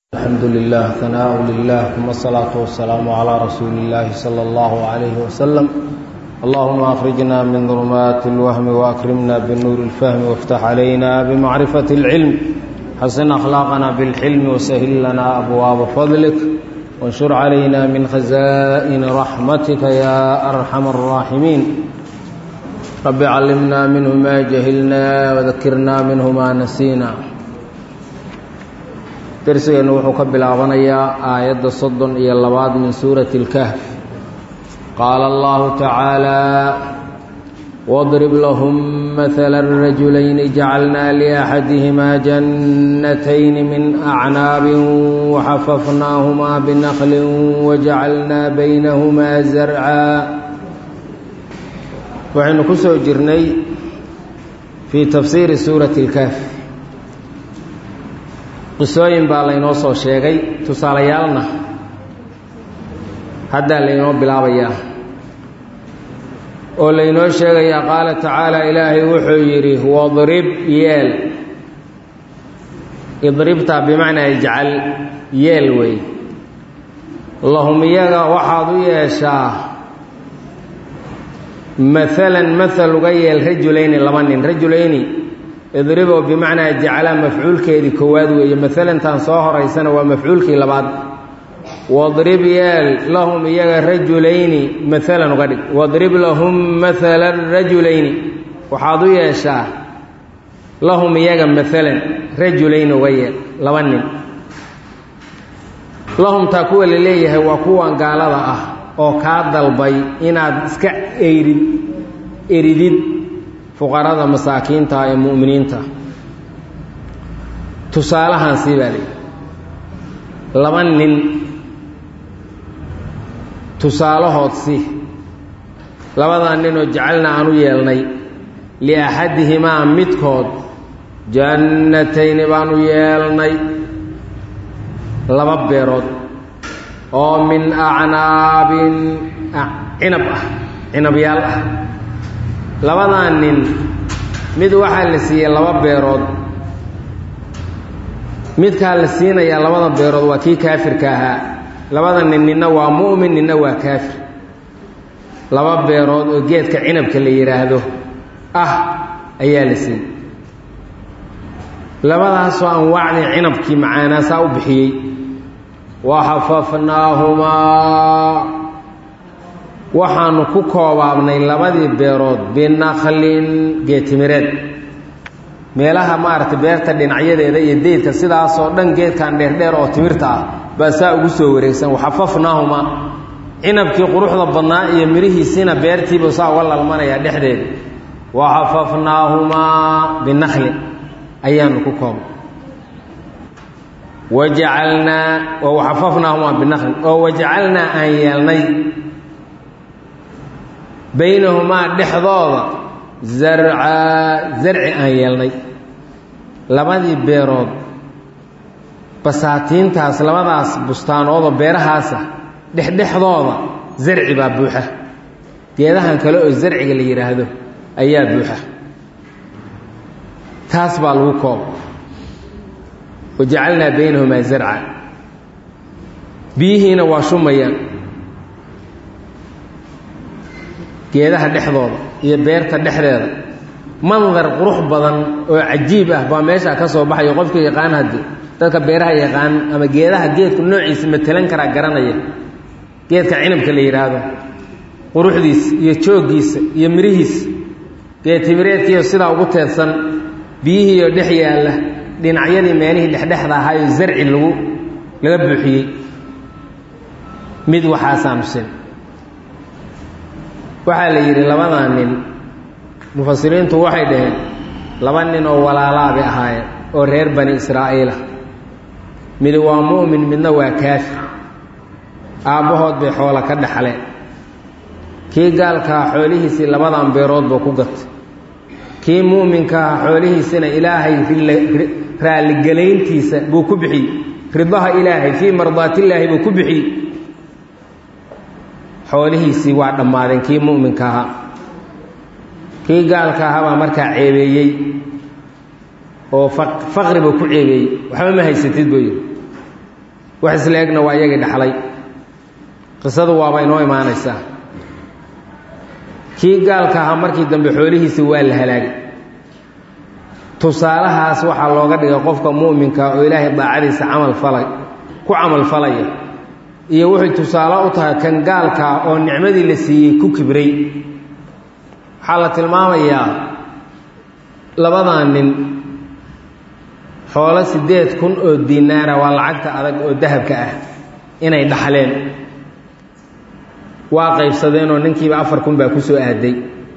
الحمد لله ثناء لله ثم الصلاة والسلام على رسول الله صلى الله عليه وسلم. اللهم أخرجنا من ظلمات الوهم وأكرمنا بالنور الفهم وافتح علينا بمعرفة العلم، حسن أخلاقنا بالحلم وسهل لنا أبواب فضلك، وانشر علينا من خزائن رحمتك يا أرحم الراحمين. رب علمنا منه ما جهلنا وذكرنا منه ما نسينا. درسنا wuxuu ka bilaabanayaa aayadda 32 min suurati al-kahf. qaala Allahu ta'ala wadrib lahum mathala ar-rajulayn ja'alna li ahadihima jannatayn min a'nabin wa hafafnahuma binakhlin wa ja'alna baynahuma zar'a. waxaynu ku soo jirnay fi tafsiir suurati al-kahf. qisooyin baa laynoo soo sheegay, tusaalayaalna haddaa laynoo bilaabayaa oo laynoo sheegayaa. qaala tacaala, ilaahay wuxuu yidhi wadrib yeel. idribtaa bimacnaa ijcal, yeel wey. lahum iyaga waxaad u yeeshaa maalan maal uga yeel rajulayni laba nin. rajulayni idriboo bimacnaa jacala mafcuulkeedii koowaad weeye, maalantan soo horaysana waa mafcuulkii labaad. wadrib yeel lahum iyaga rajulayni maalan uga dhig. wadrib lahum maala rajulayni, waxaad u yeeshaa lahum iyaga maalan rajulayni uga yeel laba nin. lahumtaa kuwa la leeyahay waa kuwan gaalada ah oo kaa dalbay inaad iska eridid fuqarada masaakiinta ee mu'miniinta. tusaalahan sii baa leeyahay laba nin tusaalahood si labadaa ninoo jacalna aan u yeelnay liaxadihimaa midkood jannatayni baan u yeelnay laba beerood oo min acnaabin cinab ah, cinabyaal ah. labadaa nin mid waxaa la siiyey laba beerood, midkaa la siinayaa labada beerood waa kii kaafirka ahaa. labada nin ninna waa mu'min, ninna waa kaafir. laba beerood oo geedka cinabka la yidhaahdo ah ayaa la siiyey. labadaasoo anwaacdii cinabkii macaanaasaa u bixiyey. waxafafnaahumaa, waxaanu ku koobaabnay labadii beerood binakhlin geedtimireed. meelaha maaragtay beerta dhinacyadeeda iyo deydka sidaasoo dhan geedkan dheerdheer oo timirta ah baa saa ugu soo wareegsan. waxafafnaahumaa, cinabkii quruxda badnaa iyo mirihiisiina beertiibuu saa uga lalmanayaa dhexdeeda. waxafafnaahumaa binakhlin ayaanu ku koobnay. wajacalnaa waxafafnaahumaa binakhlin oo wajacalnaa aan yeelnay baynahumaa dhexdooda zarcaa, zarci aan yeelnay. labadii beerood basaatiintaas, labadaas bustaanoodoo beerahaasa dhexdhexdooda zarci baa buuxa. geedahan kale oo zarciga la yidhaahdo ayaa buuxa. taas baa lagu kooba. wajacalnaa baynahumaa zarca, biyihiina waa shumayaan geedaha dhexdooda iyo beerta dhexdeeda. mandar qurux badan oo cajiib ah baa meeshaa ka soo baxayo. qofka yaqaan, haddii dadka beeraha yaqaan ama geedaha geedku noociisa matelan karaa garanaya. geedka cinabka la yidhaahdo quruxdiisa iyo jooggiisa iyo mirihiisa, geed timireedkiiyo sidaa ugu teedsan, biyihiioo dhex yaalla, dhinacyadii meelihii dhexdhexda ahaayoo zarci laga buuxiyey. mid waxaasaanu sin. waxaa la yidhi labadaa nin, mufasiriintu waxay dhaheen laba nin oo walaalaabay ahaayeen oo reer bani israa'iila. mid waa mu'min, midna waa kaafir. aabbahood bay xoola ka dhaxleen. kii gaalkaa xoolihiisii labadan beerood buu ku gatay. kii mu'minkaa xoolihiisina ilaahay raalligelayntiisa buu ku bixiyey. ridaha ilaahay fii mardaatillaahi buu ku bixiyey. xoolihiisii waa dhammaadeen kii mu'minka ahaa. kii gaalka ahaa baa markaa ceebeeyey oo faqri buu ku ceebeeyey. waxba ma haysatid buu yidhi. wax isla egna waa iyagii dhaxlay qisadu waaba inoo imaanaysaa kii gaalka ahaa markii dambe xoolihiisii waa la halaagay tusaalahaas waxaa looga dhigay qofka mu'minka oo ilaahay daacadiisa ku camal falaya iyo wuxuu tusaale u tahay kan gaalka oo nicmadii la siiyey ku kibray waxaa la tilmaamayaa labadan nin xoolo 8,000 oo diinaara waa lacagta adag oo dahabka ah inay dhaxleen waa qaybsadeen oo ninkiiba 4,000 baa ku soo aaday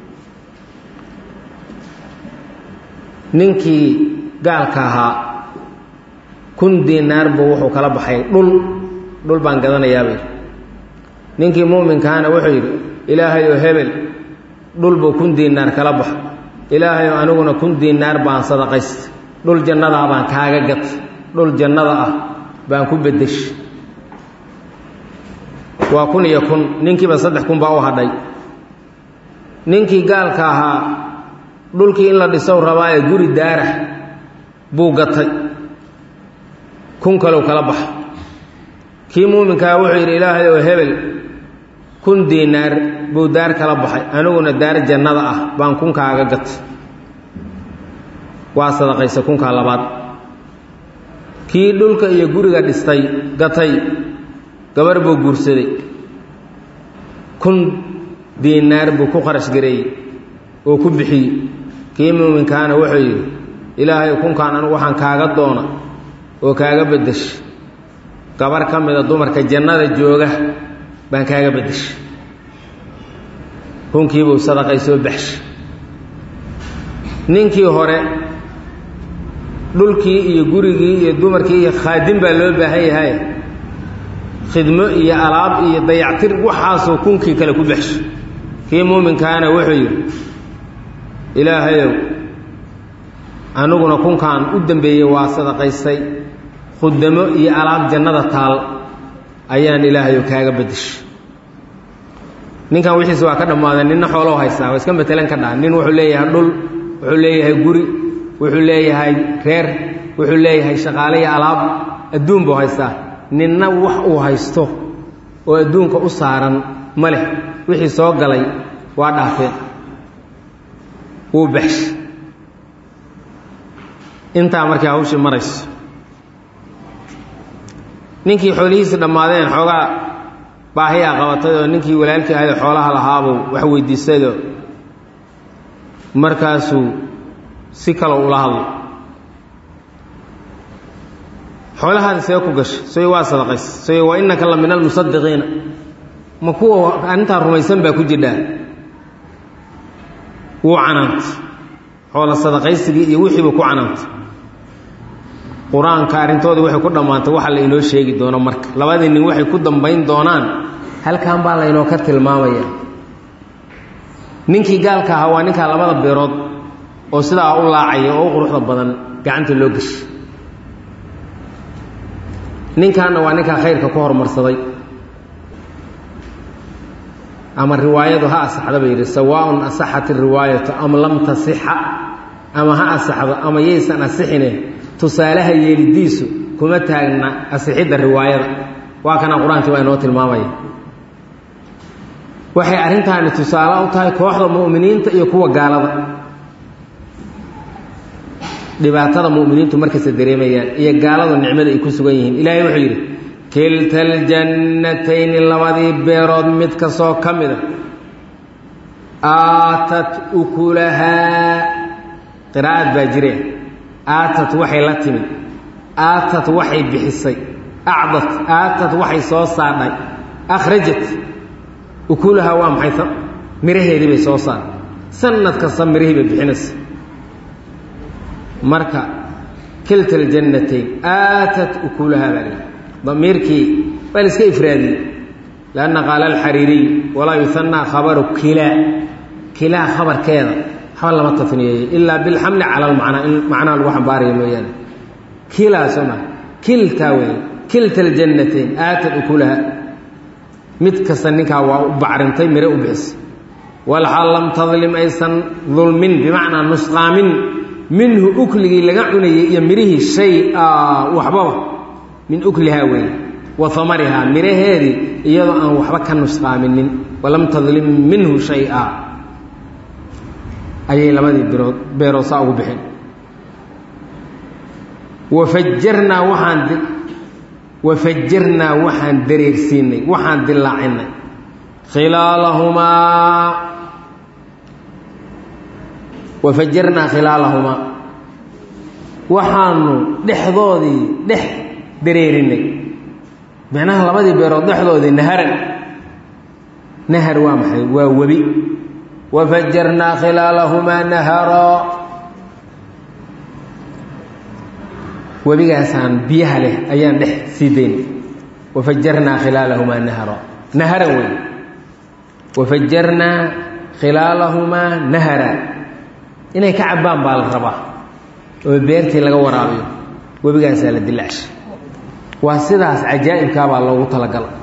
ninkii gaalka ahaa 1,000 diinaar buu wuxuu kala baxay dhul baan gadanayaabay ninkii muuminkaana wuxuu yidhi ilaahay oo hebel dhul buu 1,000 diinaar kala baxa ilaahay oo aniguna 1,000 diinaar baan sadaqaystay dhul jannadaa baan kaaga gatay dhul jannada ah baan ku beddeshay waa 1,000 iyo 1,000 ninkiiba 3,000 baa u hadhay ninkii gaalka ahaa dhulkii in la dhisow rabaa ee guri daara buu gatay 1,000 kalow kala baxa kii muuminkaa wuxuu yidhi ilaahay oo hebel 1,000 diinaar buu daar kala baxay aniguna daar jannada ah baan 1,000 kaaga gatay waa sadaqaysa 1,000 labaad kii dhulka iyo guriga dhistay gatay gabar buu guursaday 1,000 diinaar buu ku kharash gareeyey oo ku bixiyey kii muuminkaana wuxuu yidhi ilaahay 1,000 anigu waxaan kaaga doona oo kaaga beddeshay gabar ka mida dumarka jannada jooga baan kaaga beddeshay 1,000 buu sadaqay soo baxshay ninkii hore dhulkii iyo gurigii iyo dumarkii iyo khaadim baa loo baahan yahay khidmo iyo alaab iyo dayactir waxaasoo 1,000 kale ku baxshay kii muuminkaana wuxuu yidhi ilaahayow aniguna 1,000 u dambeeyey waa sadaqaystay khudamo iyo alaab jannada taal ayaan ilaahayow kaaga beddeshay ninkan wixiisa waa ka dhammaadeen ninna xooloo haystaa waa iska matelan ka dhaha nin wuxuu leeyahay dhul wuxuu leeyahay guri wuxuu leeyahay reer wuxuu leeyahay shaqaale iyo alaab adduun buu haystaa ninna wax uu haysto oo adduunka u saaran ma leh wixii soo galay waa dhaafeen wuu baxshay intaa markii hawshii marayso ninkii xoolihiisi dhammaadeen xoogaa baahiyaa qabatay oo ninkii walaalkii ahayd xoolaha lahaabuu wax weydiisayoo markaasuu si kale ula hadlo xoolahaadi see ku gashay soy waa sadaqays soy wa innaka la min almusadiqiina ma kuwa arrintaa rumaysan baa ku jidhaa wuu canaantay xoola sadaqaysigii iyo wixiibuu ku canaantay qur-aanka arrintoodii waxay ku dhammaantay waxa la inoo sheegi doono marka labadii nin waxay ku dambayn doonaan halkan baa laynoo ka tilmaamaya ninkii gaalka ahaa waa ninkaa labada beerood oo sidaa u laacaya oo u quruxda badan gacanta loo geshay ninkaana waa ninkaa khayrka ku hormarsaday ama riwaayadu ha asaxda bay yidhi sawaaun asaxat iriwaayatu am lam tasixa ama ha asaxdo ama yaysan asixine tusaalaha yeelidiisu kuma taagna asixidda riwaayada waa kana qur-aankii baa inoo tilmaamaya waxay arrintaani tusaale u tahay kooxda mu'miniinta iyo kuwa gaalada dhibaatada mu'miniintu markasta dareemayaan iyo gaaladu nicmada ay ku sugan yihiin ilaahay wuxuu yidhi kilta aljannatayni labadii beerood mid kastoo ka mida aatat ukulahaa qiraa'ad baa jireen aatat waxay la timid aatat waxay bixisay acdat aatat waxay soo saadhay akhrajat ukulahaa waa maxay miraheedii bay soo saar sanad kasta mirihii bay bixinaysa marka kilta aljannatayn aatat ukulahaa baa lihi damiirkii baan iska ifraadiyey lanna qaala alxariiriy walaa yuhanaa khabaru kilaa khabarkeeda waxba lama tafniyeeyo ilaa bilxamli cala almacnaa in macnaha lagu xambaaraya mooyaane kilaa soo maa kiltaa weeye kilta aljannatayn aatat ukulaha mid kasta ninkaa waa u bacrintay mire u bixisay walxal lam tadlim aysan dulmin bimacnaa nusqaamin minhu ukligii laga cunayay iyo mirihii shay waxbaba min uklihaa weeye wa amarihaa miraheedii iyadoo aan waxba ka nusqaaminin walam tadlim minhu shay-a ayay labadii beerood saa ugu bixin wafajjarnaa waxaan dareersiinay waxaan dilaacinay khilaalahumaa waxaanu dhexdoodii dhex dareerinay macnaha labadii beerood dhexdoodii naharan nahar waa maxay waa webi wafajjarnaa khilaalahumaa nahara webigaasaan biyaha leh ayaan dhex sii daynay wafajjarnaa khilaalahumaa nahara naharan wey wafajjarnaa khilaalahumaa nahara inay ka cabbaan baa la rabaa oo beertii laga waraabiyo webigaasaa la dilaacsha waa sidaas cajaa'ibkaabaa loogu talagalay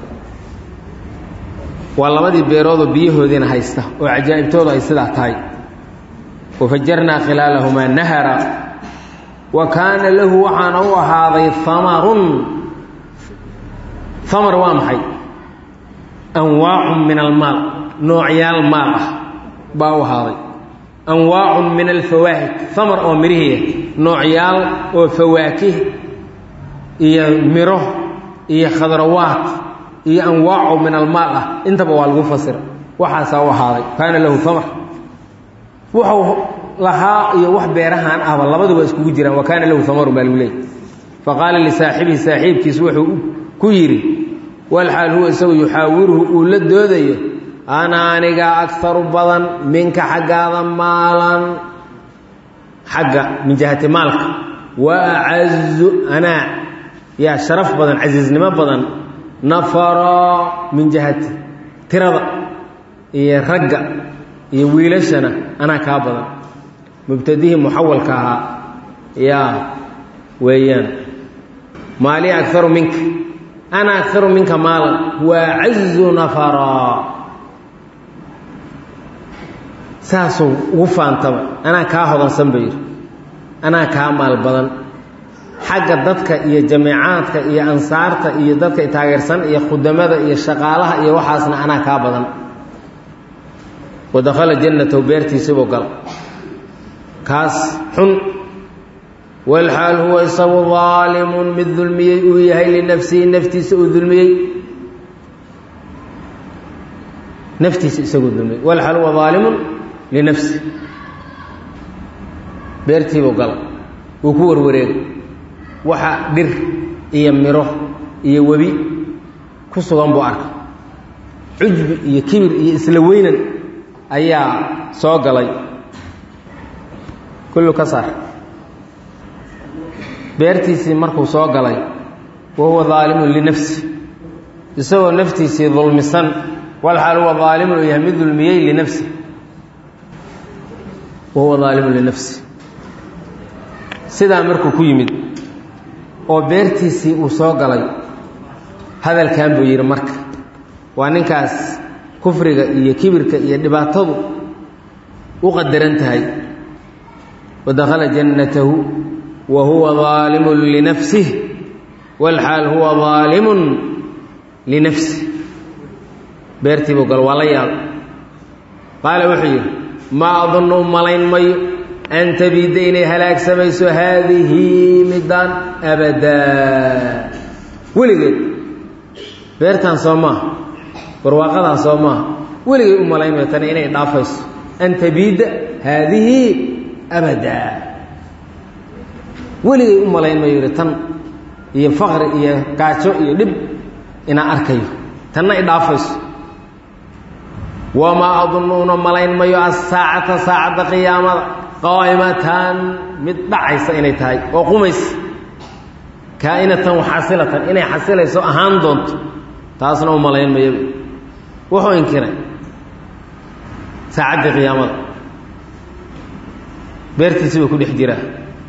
waa labadii beeroodoo biyahoodiina haysta oo cajaa'ibtoodu ay sidaa tahay wafajjarnaa khilaalahumaa nahara wa kaana lahu waxaana u ahaaday amarun amar waa maxay anwaacun min almaal noocyaal maal ah baa u ahaaday anwaacun min alfawaahid amar oo mirihiia noocyaal oo fawaakih iyo miro iyo khadrawaad iyo anwaacu min almaal ah intaba waa lagu fasira waxaasaa u ahaaday kaana lahu amar wuxuu lahaa iyo wax beerahaan ahba labaduba iskugu jiraan wa kaana lahu amarun baa lagu leeyay faqaala lisaaxibihi saaxiibkiis wuxuu ku yidhi walxaal huwa isagu yuxaawiruhu uu la doodayo ana aniga akaru badan minka xaggaada maalan xagga min jihati maalka wa acazu anaa yaa sharaf badan casiiznimo badan nafara min jihati tirada iyo ragga iyo wiilashana anaa kaa badan mubtadihii muxawalka ahaa yaa weeyaan maali akaru minka ana akaru minka maalan wa acazu nafara saasuu ugu faantaba anaa kaa hodansan ba yidhi anaa kaa maal badan xagga dadka iyo jameecaadka iyo ansaarta iyo dadka taageersan iyo khudamada iyo shaqaalaha iyo waxaasna anaa kaa badan wadakhala jannatahu beertiisibuu gala kaas xun walxaal huwa isagu daalimun mid dulmiyey uu yahay linafsihi naftiisa uu dulmiyey naftiisa isaguu dulmiyey walxaal huwa daalimun linafsi beertiibuu gala wuu ku warwareegay waxa dhir iyo miro iyo webi ku sugan buu arkay cujbi iyo kibir iyo isla weynan ayaa soo galay kullu ka saar beertiisii markuu soo galay wahuwa daalimun linafsi isagoo naftiisii dulmisan walxaal huwa daalimun uu yahay mid dulmiyey linafsi wahuwa daalimun linafsi sidaa markuu ku yimid oo beertiisii uu soo galay hadalkan buu yidhi marka waa ninkaas kufriga iyo kibirka iyo dhibaatadu u qadaran tahay wadakhala jannatahu wa huwa daalimun linafsih walxaal huwa daalimun linafsi beertii buu galo waa la yaab qaala wuxuu yidhi maa adunnu malayn mayo an tabiida inay halaagsamayso haadihi midaan abadaa weligeed beertaan soo maaha barwaaqadaan soo maaha weligay u malaynmayo tani inay dhaafayso an tabiida haadihi abadaa weligay u malaynmayo yihi tan iyo faqri iyo gaajo iyo dhib inaan arkayo tanna i dhaafayso wamaa adunnuuna malayn mayo asaacata saacadda qiyaamada qaa'imatan mid dhacaysa inay tahay oo qumaysa kaa'inatan waxaasilatan inay xasilayso ahaan doonto taasna u malayn mayo wuxuu inkiray saacaddii qiyaamada beertiisi buu ku dhex jiraa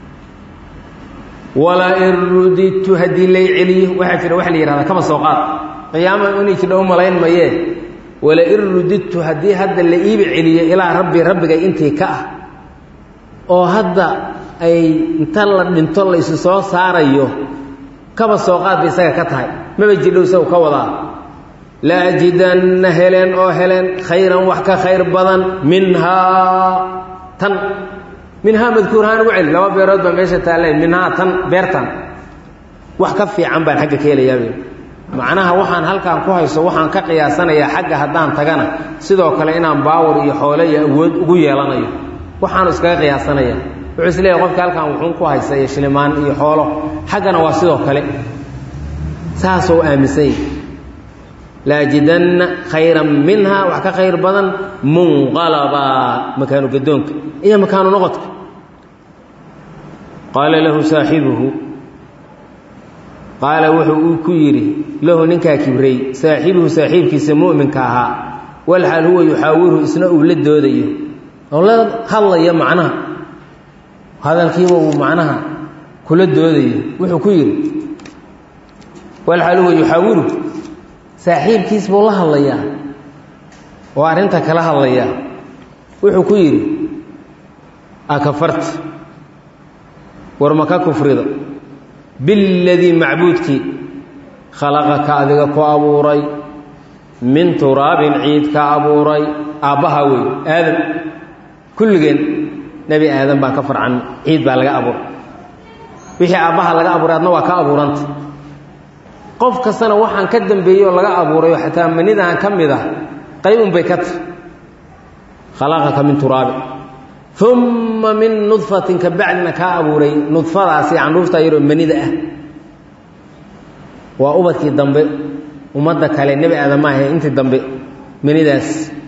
walaa in rudidtu haddii lay celiyo waxaa jira waxa la yihahdaa kaba soo qaad qiyaama inay jidha u malayn mayee wala in rudidtu haddii hadda la iiba celiyo ilaa rabbi rabbigay intii ka ah oo hadda ay inta la dhinto laysu soo saarayo kaba soo qaad bay isaga ka tahay maba jidhow isagu ka wadaa la ajidanna helen oo helen khayran wax ka khayr badan minhaa tan minhaa madkuurahaan ugu celi laba beerood baa meesha taaleen minhaa tan beertan wax ka fiican baan xagga ka helayaa macnaha waxaan halkaan ku hayso waxaan ka qiyaasanayaa xagga haddaan tagana sidoo kale inaan baawar iyo xoolo iyo awood ugu yeelanayo waxaanu iskaga qiyaasanaya wuxuu isleeyahay qofka halkaan wuxuun ku haysa iyo shilimaan iyo xoolo xaggana waa sidoo kale saasoo aaminsan yahay laajidanna khayran minhaa wax ka khayr badan munqalaba makaanu gadoonka iyo makaanu noqodka qaala lahu saaxibuhu qaala wuxuu uu ku yidhi lahu ninkaa kibrey saaxibuhu saaxiibkiisa mu'minka ahaa walxaal huwa yuxaawiruhu isna uu la doodayo oo la hadlaya macnaha hadalkiiba uu macnaha kula doodayo wuxuu ku yidhi walxaal huwa yuxaawiruhu saaxiibkiis buu la hadlayaa oo arrinta kala hadlayaa wuxuu ku yidhi akafarta war maka kufrida biladii macbuudkii khalaqaka adiga ku abuuray min turaabin ciid ka abuuray aabbaha wey aadam kulligeen nebi aadam baan ka farcan ciid baa laga abuuray wixii aabbaha laga abuuray adna waa ka abuuranta qof kastana waxaan ka dambeeyey oo laga abuurayo xataa manidahan ka mid ah qaybun bay ka tahy khalaqaka min turaabin uma min nudfatin ka bacdina kaa abuuray nudfadaasi candhuuftaa yaroo manida ah waa ubadkii dambe ummadda kale nebi aadam maahe intii dambe manidaas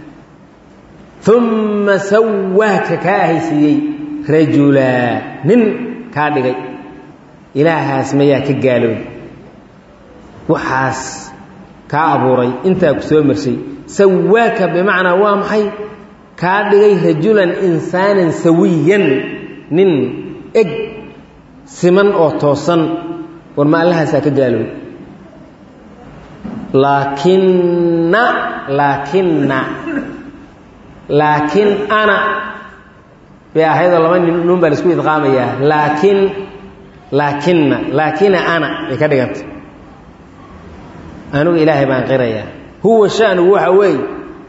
uma sawaaka kaa ahaysiiyey rajulaa nin kaa dhigay ilaahaas mayaa ka gaaloobay waxaas kaa abuuray intaa ku soo marshay sawaaka bimacnaa waa maxay kaa dhigay rajulan insaanan sawiyan nin eg siman oo toosan war ma allahaasaa ka gaaloobay laakin ana bay ahaydoo laba nuun baa la isku idqaamayaa laakina ana bay ka dhigantay anugu ilaahay baan qirayaa huwa sha'nugu waxa weeye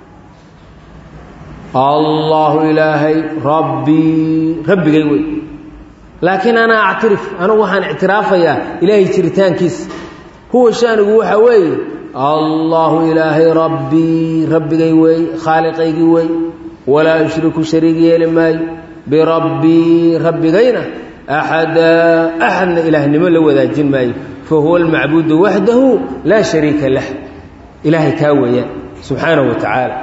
allahu ilaahay rabbigay wey laakiin ana actirif anugu waxaan ictiraafayaa ilaahay jiritaankiisa huwa sha'nugu waxa weeye allahu ilaahay rabbigay wey khaaliqaygii wey walaa yushriku shariig yeeli maayo birabbii rabbigayna axadna ilaahnimo la wadaajin maayo fahuwa almacbuudu waxdahu laa shariika lah ilaahay kaa weeyaan subxaanahu wa tacaala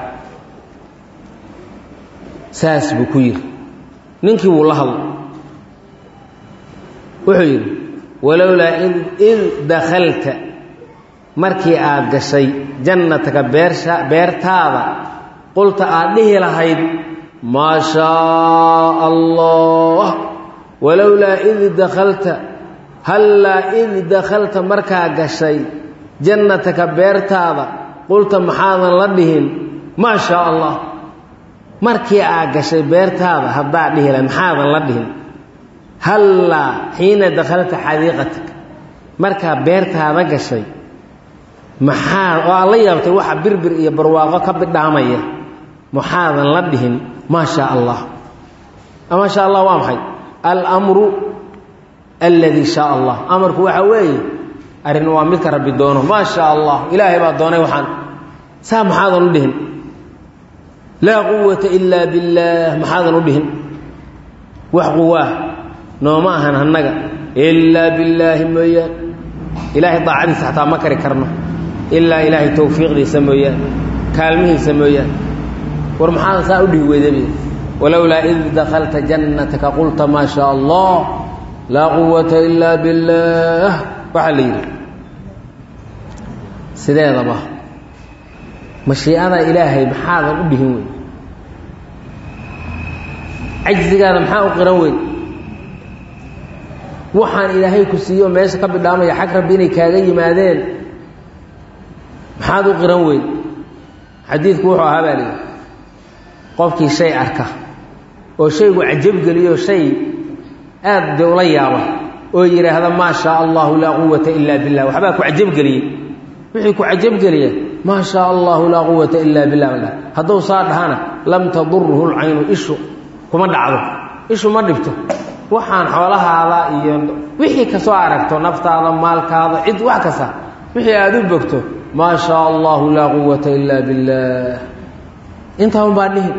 saas buu ku yidhi ninkii wuu la hadlay wuxuu yidhi walowlaa id dakhalta markii aad gashay jannataka beertaada qulta aad dhihi lahayd maa shaa allah walowlaa id dakhalta hallaa id dakhalta markaa gashay jannataka beertaada qulta maxaadan la dhihin maa shaa allah markii aad gashay beertaada haddaad dhihi lahayd maxaadan la dhihin hallaa xiina dakhalta xadiiqatika markaa beertaada gashay maxaa oo aad la yaabtay waxa birbir iyo barwaaqo ka bidhaamaya maxaadan la dhihin maa shaa allah maa shaa allah waa maxay almru alladii shaa allah amarku waxa weeye arrin waa midka rabbi doono maa shaa allah ilaahay baa doonay waxaan saa maxaadan u dhihin laa quwata ilaa billaah maxaadan u dhihin wax quwaah nooma ahan annaga ilaa billaahi mooyaan ilaahay daacadiisa xataa ma kari karno ilaa ilaahay towfiiqdiisa mooyaan kaalmihiisa mooyaan war maxaadan saa u dhihi weydabe walowlaa id dakhalta jannataka qulta maa shaa allah laa quwata ilaa billaah waxaa la yidhi sideedaba mashiicada ilaahay maxaadan u dhihin weyn cajzigaada maxaa u qiran weyn waxaan ilaahay ku siiyo meesha ka bidhaamaya xag rabbi inay kaaga yimaadeen maxaad u qiran weyn xadiidku wuxuu ahaa baa lihi qofkii shay arka oo shaygu cajabgeliyo shay aad dee ula yaaba oo yiraahdo ma sha Allah la quwwata illa billah waxba ku ajab galiye wixii ku ajab galiye ma sha Allah la quwwata illa billah haduu saadhana lam tadurruhu al-ayn ishu kuma dhacdo ishu ma dhibto waxaan xoolahaada iyo wixii ka soo aragto naftaada maalkaada cid wax kasta wixii aad u bogto ma sha Allah la quwwata illa billah inta un baadhihi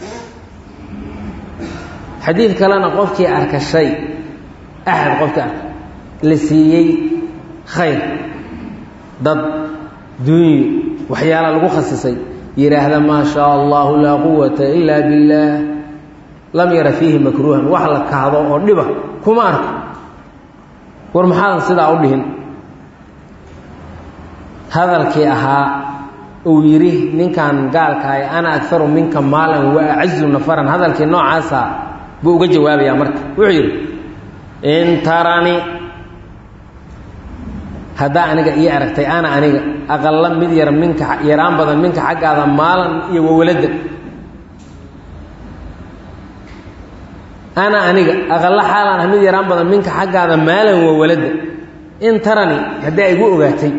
xadiid kalena qofkii arka shay ahad qofka la siiyay khayr dad duuyo waxyaala lagu khasisay yiraahdo ma sha Allah la quwwata illa billah lam yara fihi makruhan wax la kaado oo dhiba kuma arko war maxaa sida u dhihin hadalkii ahaa uu yiri ninkan gaalka ay ana aktharu minka maalan wa a'azzu nafaran hadalkii noocaasa buu uga jawaabaya marka wuxuu yiri in tarani hada aniga ii aragtay ana aniga aqalla mid yar minka yaraan badan minka xaqaada maalan iyo walad ana aniga aqalla xaalan mid yaraan badan minka xaqaada maalan wa walad in tarani hada igu ogaatay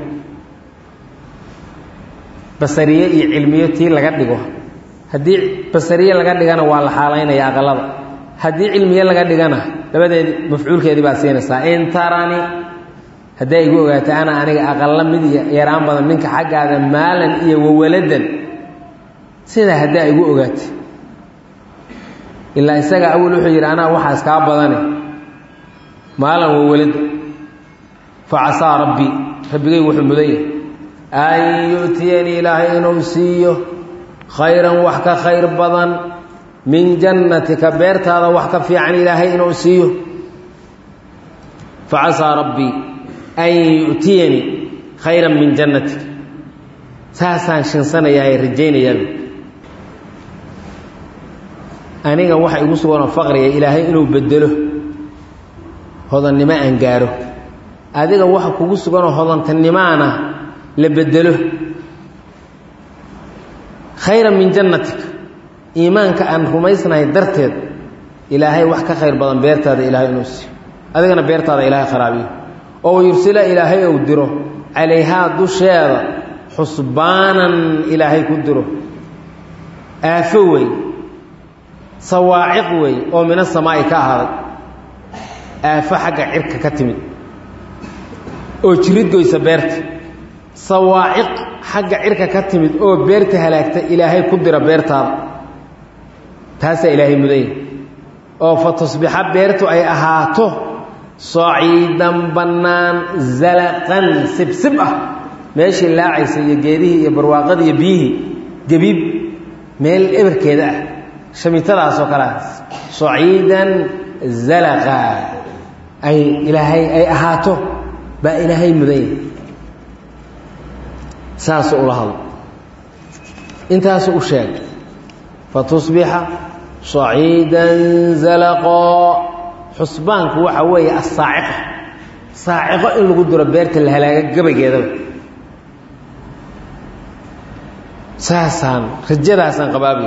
basariye iyo cilmiyo tii laga dhigo hadii basariye laga dhigana waa la xaalaynaya aqalada hadii cilmiye laga dhigana labadeed mafcuulkeedii baa siinaysa in tarani haday igu ogaatay ana aniga aqalla mid yaraan badan minka xaqaada maalan iyo waladan sida haday igu ogaatay illa isaga awal wuxuu yiri ana waxa iska badan maalan walad fa asa rabbi rabbigay wuxuu muday ay yu'tiyani ilahi inuu khayran wax ka khayr badan min jannatika beertaada wax ka fiican ilaahay inuu siiyo fa asa rabbi ay yu'tiyani khayran min jannatika saasan shansanaya rajaynayaan aniga waxa igu sugan faqriga ilaahay inuu bedelo hodannimo aan gaaro adiga waxa kugu sugan hodantanimaana la bedelo khayran min jannatika iimaanka aan rumaysnahay darteed ilaahay wax ka khayr badan beertaada ilaahay inuu siiyo adigana beertaada ilaahay qaraabiyo oo yursila ilaahay uu diro calayha dusheeda xusbaanan ilaahay ku diro aafo wey sawaaciq wey oo min as-samaa'i ka ahaaday aafo xagga cirka ka timid oo jirid goysa beerta sawaaciq xagga cirka ka timid oo beerta halaagta ilaahay ku dira beertaada taasa ilaahay muday oo fatusbixa beertu ay ahaato saciidan bannaan zalaqan sibsib ah meeshii laacaysa iyo geedihii iyo barwaaqadii iyo biyihii gabiib meel eberkeeda ah shamitadaas oo kale saciidan zalaqa ay ilaahay ay ahaato baa ilaahay muday saas u lahado intaas u sheeg fatusbixa saciidan zalaqa xusbaanku waxa weeye as-saa'iqa saa'iqo in lagu diro beerta la halaaga gabageedaba saasan rajadaasan qabaabi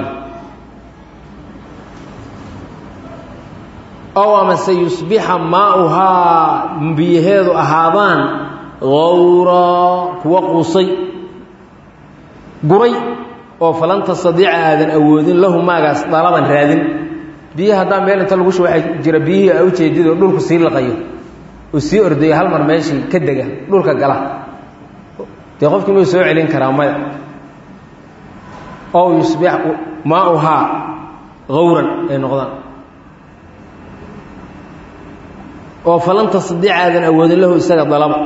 oo ama sayusbiha maa'uha biyaheedu ahaadaan gawra kuwa qusay guray oo falanta sadiica aadan awoodin lahu maagaas dalaban raadin biyaha haddaan meel inta lagu shubo waxaa jira biyihii a ujeedid oo dhulku sii laqayo oo sii ordayo hal mar meeshii ka dega dhulka gala dee qofkii muu soo celin karaa maya oo yusbix maa'uhaa gawran ay noqdaan oo falanta sadiica aadan awoodin lahu isaga dalaba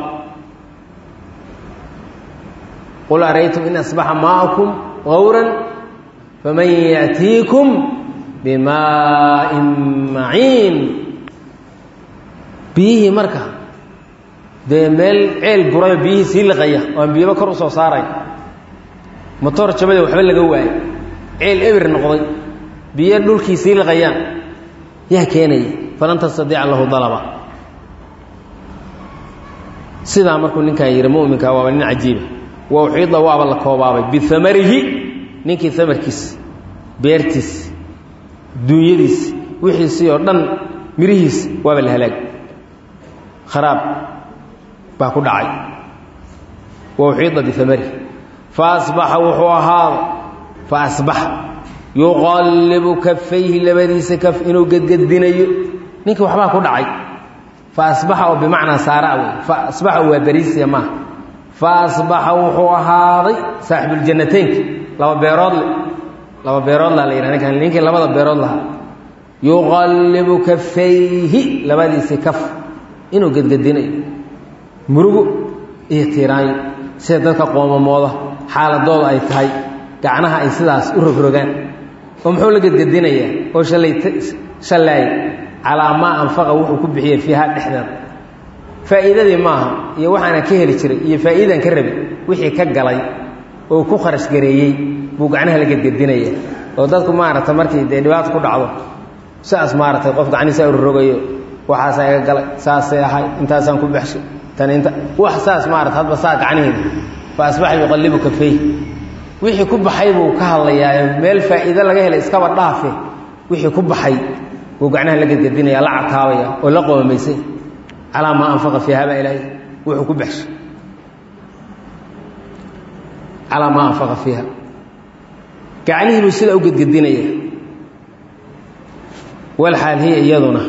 qul araytum in asbaxa maa'akum gawran faman ya'tiikum bimaa'in maciin biyihii marka dee meel ceel burayo biyihii sii liqaya oo aan biyaba kor u soo saaray motoor jabada waxba laga waayay ceel eber noqday biyo dhulkii sii liqayaan yaa keenaya falan tastadiica lahu dalaba sidaa markuu ninkan yidhi mu'minka waaba nin cajiiba wa uxiida waaba la koobaabay biamarihi ninkii amarkiis beertiis duunyadiis wixiisii oo dhan mirihiis waaba la halaag kharaab baa ku dhacay wa uxiida bihamari faasbaxa wuxuu ahaada faasbaxa yuqallibu kafayhi labadiisa kaf inuu gedgedinayo ninkii waxbaa ku dhacay faasbaxa oo bimacnaa saara wey faasbaxa waa bariisiya maaha faasbaxa wuxuu ahaaday saaxibuljannataynki laba beerood la yidhaha ninkii labada beerood lahaa yuqallibu kafayhi labadiisii kaf inuu gedgedinayo murugo iyo tiiraanyo sida dadka qoomamooda xaaladooda ay tahay gacnaha ay sidaas u rogrogaan oo muxuu la gedgedinayaa oo shallaay calaa maa anfaqa wuxuu ku bixiyey fiiha dhexdeeda faa'iidadii maaha iyo waxaana ka heli jiray iyo faa'iidan ka rabin wixii ka galay oo ku kharash gareeyey buu gacnaha la gedgedinaya oo dadku maaragta markii dee dhibaato ku dhacdo saas maaragtay qof gacnihiisa u rogayo waxaasaa iga galay saasay ahay intaasaan ku baxshay tan inta wax saas maarata hadba saa gacniheeda fa asbaxa yuqallibu kafayhi wixii ku baxay buu ka hadlayaa meel faa'iido laga helay iskaba dhaafe wixii ku baxay buu gacnaha la gedgedinaya la cataabaya oo la qoomaysay calaa maa anfaqa fiiha baa ilaahay wuxuu ku baxshay calaa maa anfaqa fiiha gacnihii buu sidaa u gedgedinaya walxaal hiya iyaduna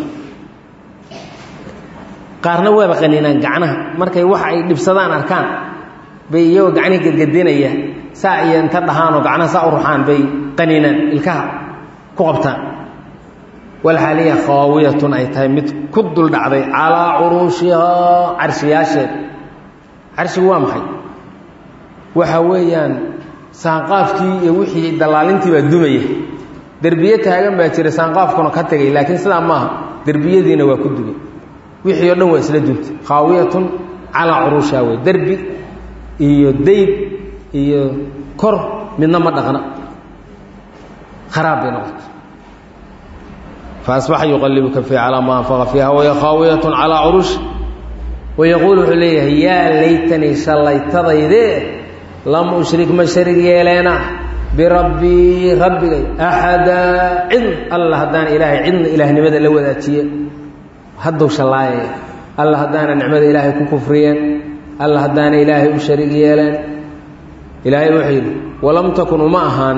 qaarna waaba qaniinaan gacnaha markay waxa ay dhibsadaan arkaan bay iyagoo gacnihii gedgedinaya saa iyo inta dhahaanoo gacnaha saa u ruxaan bay qaniinaan ilkaha ku qabtaan walxaal hiya khaawiyatun ay tahay mid ku dul dhacday calaa curuushihaa carshiyaasheed carshigu waa maxay waxa weeyaan saanqaafkii iyo wixii dallaalintii baa dumaya derbiye taagan baa jira saanqaafkuna ka tegay laakiin sidaa maaha derbiyadiina waa ku dumay wixii oo dhan waa isla duntay khaawiyatun calaa curuushihaa wey derbi iyo dayb iyo kor midna ma dhaqna kharaab bay noqotay faasbaxa yuqallibu kafayhi calaa maa anfaqa fiiha wahiya khaawiyatun calaa curuushi wayaquulu wuxuu leeyahay yaa laytanii shallaytadaydee lam ushrik ma sharig yeeleena birabbii rabbigay axadaa cid alla haddaan ilaahay cidna ilaahnimada la wadaajiye hadduu shallaayaya alla haddaana nicmada ilaahay ku kufriyeen alla haddaana ilaahay u sharig yeeleen ilaahay wuxuu yidhi walam takun uma ahaan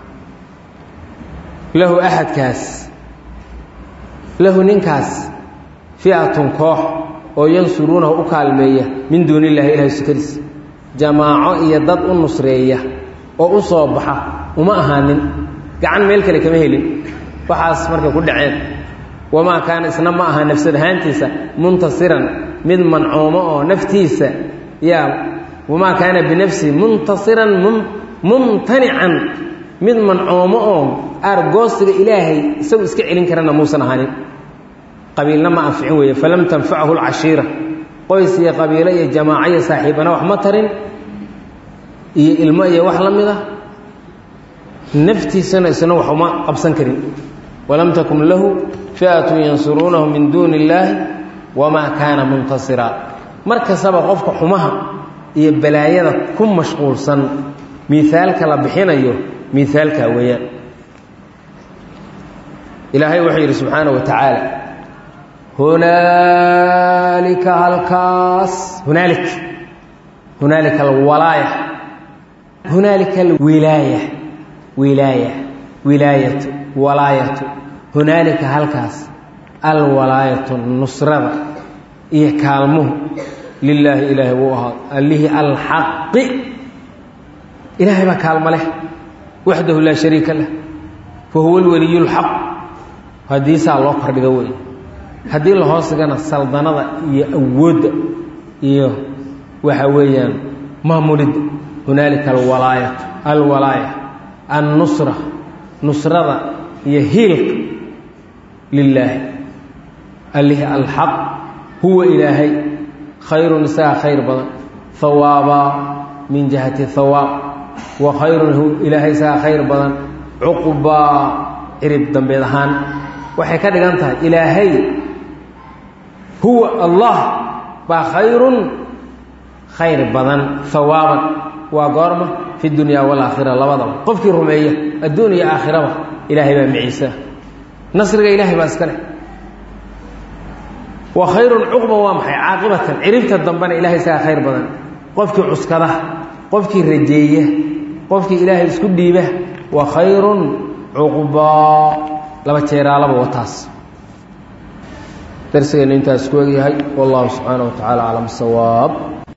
lahu axadkaas lahu ninkaas fi'atun koox oo yansuruunahu u kaalmeeya min duuni illahi ilahay sukadiisa jamaaco iyo dad u nusreeya oo u soo baxa uma ahaanin gacan meel kale kama helin waxaas markay ku dhaceen wamaa kaana isna ma aha nafsad ahaantiisa muntasiran mid mancuumo oo naftiisa yaa wamaa kaana binafsihi muntasiran mumtanican mid mancuumo oo aargoosiga ilaahay isagu iska celin karana muusan ahaanin qabiilna ma anficin weeye falam tanfachu lcashiira qoys iyo qabiilo iyo jamaaco iyo saaxiibana wax ma tarin iyo ilmo iyo wax la mid ah naftiisana isna wax uma qabsan karin walam takun lahu fi'atun yansuruunahu min duuni illaahi wamaa kaana muntasira mar kastaba qofka xumaha iyo balaayada ku mashquulsan miaalka la bixinayo miaalkaa weeyaan ilaahay wuxuu yidhi subxaanaه wa tacaala hunaalika halkaas hunaalika alwalaaya hunaalika wilaayatu walaayatu hunaalika halkaas alwalaayatu nusrada iyo kaalmuhu lilaahi ilaahay wuu ahaa allihii alxaqi ilaahay baa kaalmo leh waxdahu laa shariika lah fahuwa alwaliyu اlxaq haddii saa loo kordhigo wey haddii la hoosgana saldanada iyo awoodda iyo waxa weeyaan maamulidda hunaalika alwalaaya annusra nusrada iyo hiilka lilaahi allihii alxaq huwa ilaahay khayrun isaga khayr badan hawaabaa min jihati hawaab wa khayrun ilaahay isaga khayr badan cuqbaa cirib dambeed ahaan waxay ka dhigan tahay ilaahay huwa allah baa khayrun khayr badan hawaaban waa goorma fi dunya walaakhira labadaba qofkii rumeeya adduun iyo aakhiraba ilaahay baa maciisa nasriga ilaahay baa iska leh wa khayrun cuqba waa maxay caaqibatan ciribta dambana ilaahay isagaa khayr badan qofkii cuskada qofkii rajeeya qofkii ilaahay isku dhiiba wa khayrun cuqbaa laba jeeraalaba wataas darsigeena intaas ku egyahay wallahu subxaanahu wa tacaala aclam sawaab